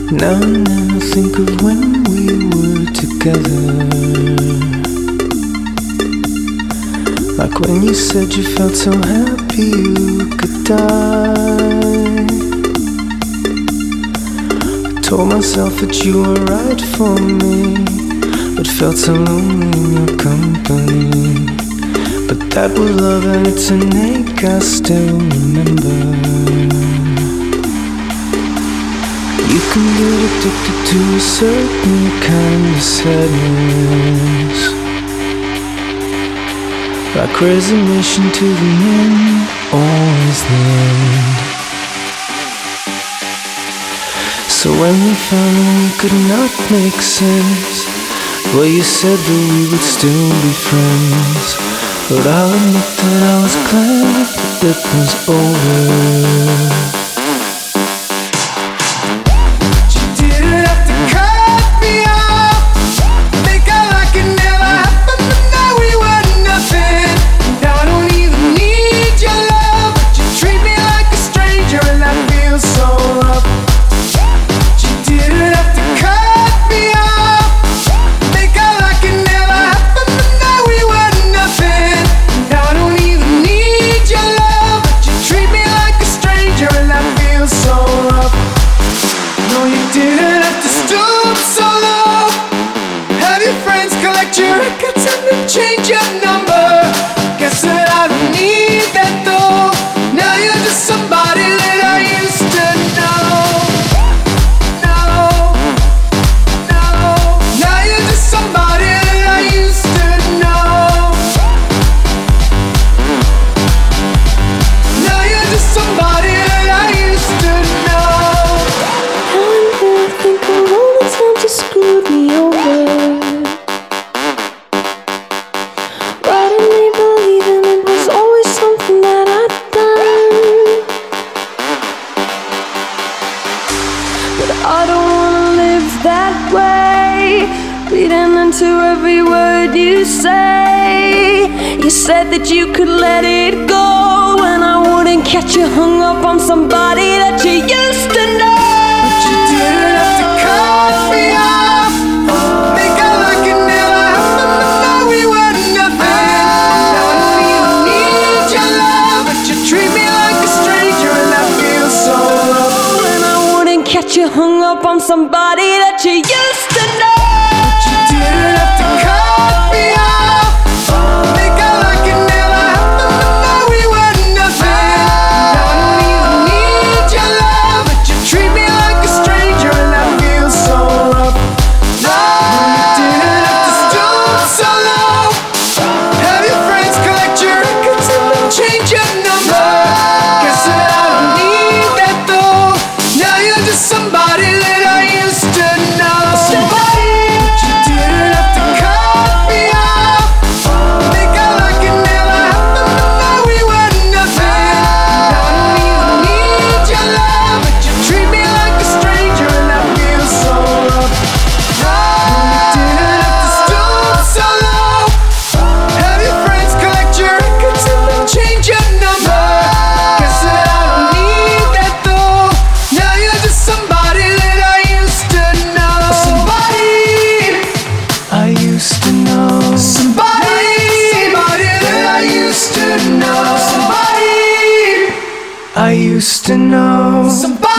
Now and then I think of when we were together, like when you said you felt so happy you could die. I told myself that you were right for me, but felt so lonely in your company. But that was love and it's an ache I still remember. You can get addicted to a certain kind of sadness, like resignation to the end, always the end. So when we found that we could not make sense, well, you said that we would still be friends. But I'll admit that I was glad that it was over. Your records and then change your number. Guess that I don't need that though. Now you're just somebody that I used to know. No, no. Now you're just somebody that I used to know. Now you're just somebody that I used to know. How and then I think of all the times you screwed me over. I don't wanna live that way, reading into every word you say. You said that you could let it go, and I wouldn't catch you hung up on somebody that you used to know. But you didn't have to cut me off, make out like it never happened, but now we were nothing. Now I don't even need your love, but you treat me like a stranger, and that feels so rough. And I wouldn't catch you hung up on somebody that you used to know. But you didn't have to cut me off, make out like it never happened, but now we were nothing. Now I don't even need your love, but you treat me like a stranger, and that feels so rough. No, you didn't have to stoop so low, have your friends collect your records and then change your number. Guess that I don't need that though. Now you're just somebody that I used to know. Somebody, but you didn't have to cut me off, make out like it never happened, but now we were nothing. Now I don't even need your love, but you treat me like a stranger, and that feels so rough. No, you didn't have to stoop so low, have your friends collect your records and then change your number. Guess that I don't need that though. Now you're just somebody that I used to know. Somebody I used to know. Somebody that I used to know. Somebody I used to know. Somebody